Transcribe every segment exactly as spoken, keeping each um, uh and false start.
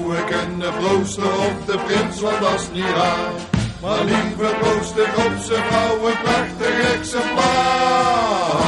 vrouwen kunnen proosten op de prins, want dat is niet raar. Maar liever proost ik op zijn vrouw, een prachtig exemplaar.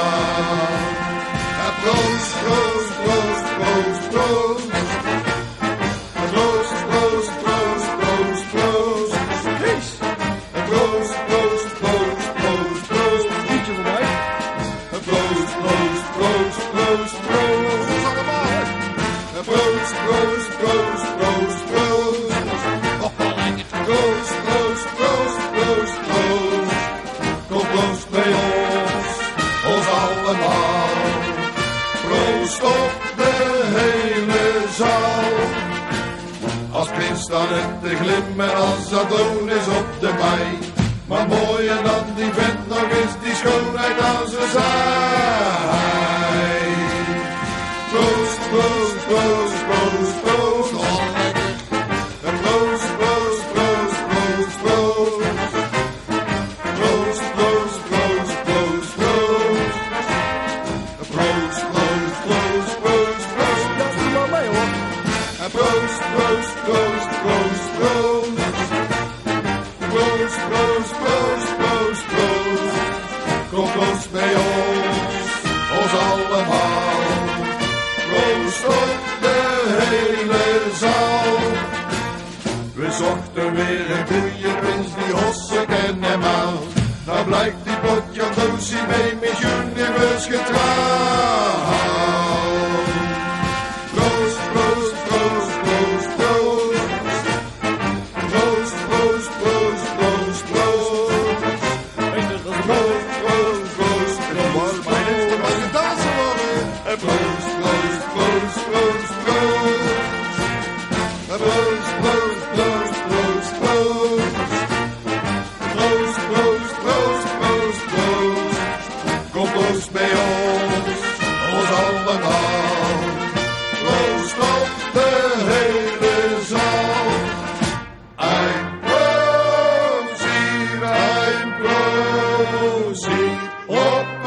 En proost, proost, proost, proost, proost. Proost, proost, proost, proost, proost. En proost, proost, proost, proost, proost. Liedje voor mij. En proost, proost, proost, proost, proost. Dat is allemaal. En proost, proost, proost, proost, proost. Proost, proost, proost, proost, proost. Kom proost bij ons, ons allemaal. Proost op de hele zaal. Als prins dan het te glimmen als Adonis op de mei. Maar mooier dan die vent nog is die schoonheid aan zijn zij. Proost, proost, proost, proost, proost. En proost, proost, proost, proost, proost. Proost, proost, proost, proost, proost. Proost, proost, proost, proost, proost. Dat is wel mee hoor. En proost, proost, proost, proost, proost. Proost, proost, proost, proost, proost. Kom proost bij ons, ons allemaal. Proost op de hele zaal. We zochten weer een goeie prins die hossen ken hem aan. Nou blijkt die potjandoosie mee met Universe getrouwd. Proost, proost, proost, proost, proost. Proost, proost, proost, proost, proost. Proost, proost, proost, proost. Maar dit is toch een dansen worden. En proost, proost, proost, proost, proost. En proost, proost, proost, proost, proost. Proost, proost, proost, proost, proost. Kom proost bij ons, ons allemaal. Proost op de hele zaal. Ein Prosi, ein Prosi, op